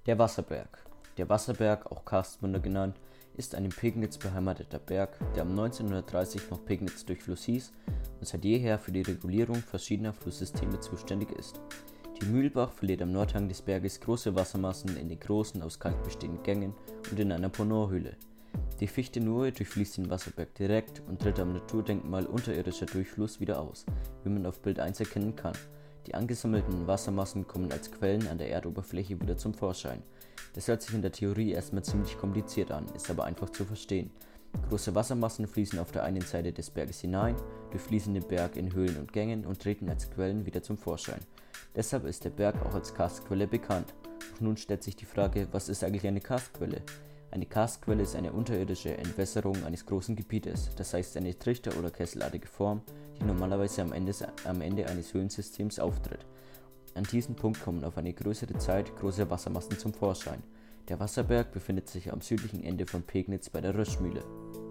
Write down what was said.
Der Wasserberg. Der Wasserberg, auch Karstwunder genannt, ist ein in Pegnitz beheimateter Berg, der um 1930 noch Pegnitz-Durchfluss hieß und seit jeher für die Regulierung verschiedener Flusssysteme zuständig ist. Die Mühlbach verliert am Nordhang des Berges große Wassermassen in den großen, aus Kalk bestehenden Gängen und in einer Ponor-Höhle. Die Fichte Nohe durchfließt den Wasserberg direkt und tritt am Naturdenkmal unterirdischer Durchfluss wieder aus, wie man auf Bild 1 erkennen kann. Die angesammelten Wassermassen kommen als Quellen an der Erdoberfläche wieder zum Vorschein. Das hört sich in der Theorie erstmal ziemlich kompliziert an, ist aber einfach zu verstehen. Große Wassermassen fließen auf der einen Seite des Berges hinein, durchfließen den Berg in Höhlen und Gängen und treten als Quellen wieder zum Vorschein. Deshalb ist der Berg auch als Karstquelle bekannt. Doch nun stellt sich die Frage, was ist eigentlich eine Karstquelle? Eine Karstquelle ist eine unterirdische Entwässerung eines großen Gebietes, das heißt eine Trichter- oder kesselartige Form, die normalerweise am Ende eines Höhlensystems auftritt. An diesem Punkt kommen auf eine größere Zeit große Wassermassen zum Vorschein. Der Wasserberg befindet sich am südlichen Ende von Pegnitz bei der Röschmühle.